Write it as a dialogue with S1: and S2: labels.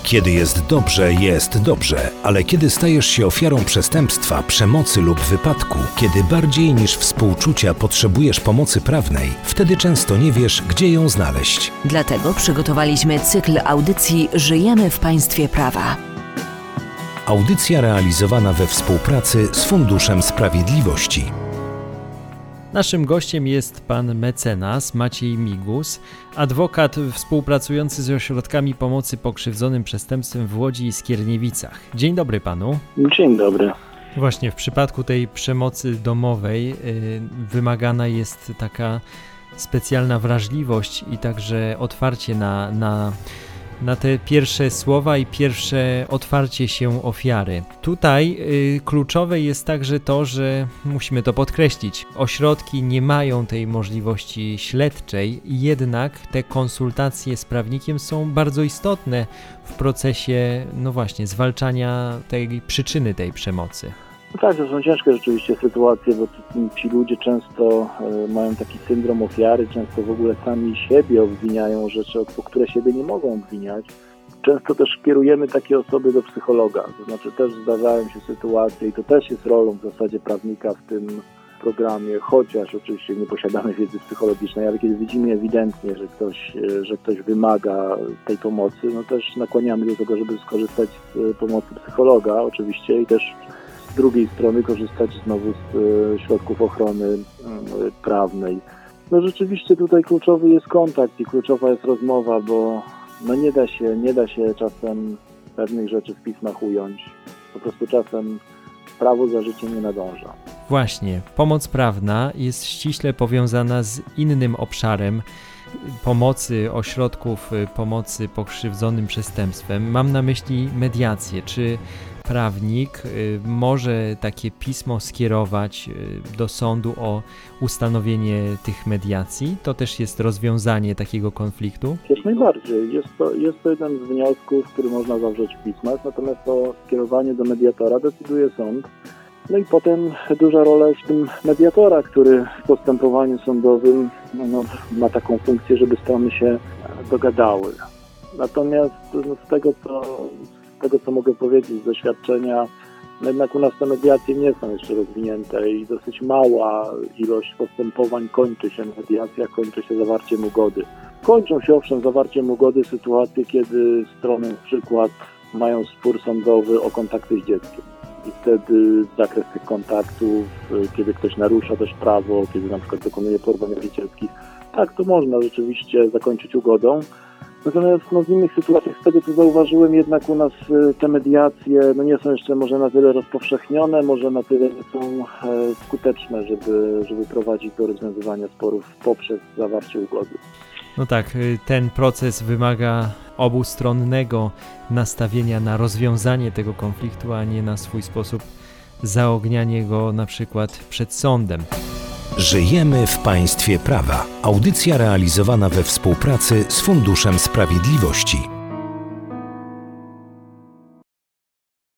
S1: Kiedy jest dobrze, ale kiedy stajesz się ofiarą przestępstwa, przemocy lub wypadku, kiedy bardziej niż współczucia potrzebujesz pomocy prawnej, wtedy często nie wiesz, gdzie ją znaleźć.
S2: Dlatego przygotowaliśmy cykl audycji Żyjemy w państwie prawa.
S1: Audycja realizowana we współpracy z Funduszem Sprawiedliwości.
S3: Naszym gościem jest pan mecenas Maciej Migus, adwokat współpracujący z ośrodkami pomocy pokrzywdzonym przestępstwem w Łodzi i Skierniewicach. Dzień dobry panu.
S4: Dzień dobry.
S3: Właśnie w przypadku tej przemocy domowej wymagana jest taka specjalna wrażliwość i także otwarcie na te pierwsze słowa i pierwsze otwarcie się ofiary. Tutaj kluczowe jest także to, że musimy to podkreślić, ośrodki nie mają tej możliwości śledczej, jednak te konsultacje z prawnikiem są bardzo istotne w procesie, zwalczania tej przyczyny tej przemocy.
S4: No tak, to są ciężkie rzeczywiście sytuacje, bo ci ludzie często mają taki syndrom ofiary, często w ogóle sami siebie obwiniają rzeczy, o które siebie nie mogą obwiniać. Często też kierujemy takie osoby do psychologa, to znaczy też zdarzają się sytuacje i to też jest rolą w zasadzie prawnika w tym programie, chociaż oczywiście nie posiadamy wiedzy psychologicznej, ale kiedy widzimy ewidentnie, że ktoś wymaga tej pomocy, no też nakłaniamy do tego, żeby skorzystać z pomocy psychologa oczywiście i też z drugiej strony korzystać znowu z środków ochrony prawnej. No rzeczywiście tutaj kluczowy jest kontakt i kluczowa jest rozmowa, bo nie da się czasem pewnych rzeczy w pismach ująć. Po prostu czasem prawo za życiem nie nadąża.
S3: Właśnie, pomoc prawna jest ściśle powiązana z innym obszarem pomocy ośrodków pomocy pokrzywdzonym przestępstwem. Mam na myśli mediację. Czy prawnik może takie pismo skierować do sądu o ustanowienie tych mediacji? To też jest rozwiązanie takiego konfliktu?
S4: Jak najbardziej. Jest to jeden z wniosków, który można zawrzeć w pismach, natomiast o skierowanie do mediatora decyduje sąd. No i potem duża rola jest w tym mediatora, który w postępowaniu sądowym ma taką funkcję, żeby strony się dogadały. Natomiast z tego, co mogę powiedzieć z doświadczenia, jednak u nas te mediacje nie są jeszcze rozwinięte i dosyć mała ilość postępowań kończy się mediacja, kończy się zawarciem ugody. Kończą się owszem zawarciem ugody sytuacje, kiedy strony na przykład mają spór sądowy o kontakty z dzieckiem. I wtedy zakres tych kontaktów, kiedy ktoś narusza też prawo, kiedy na przykład dokonuje porwań rodzicielskich, tak, to można rzeczywiście zakończyć ugodą. Natomiast w innych sytuacjach, z tego co zauważyłem, jednak u nas te mediacje nie są jeszcze może na tyle rozpowszechnione, może na tyle nie są skuteczne, żeby prowadzić do rozwiązywania sporów poprzez zawarcie ugody.
S3: No tak, ten proces wymaga obustronnego nastawienia na rozwiązanie tego konfliktu, a nie na swój sposób zaognianie go na przykład przed sądem.
S1: Żyjemy w państwie prawa. Audycja realizowana we współpracy z Funduszem Sprawiedliwości.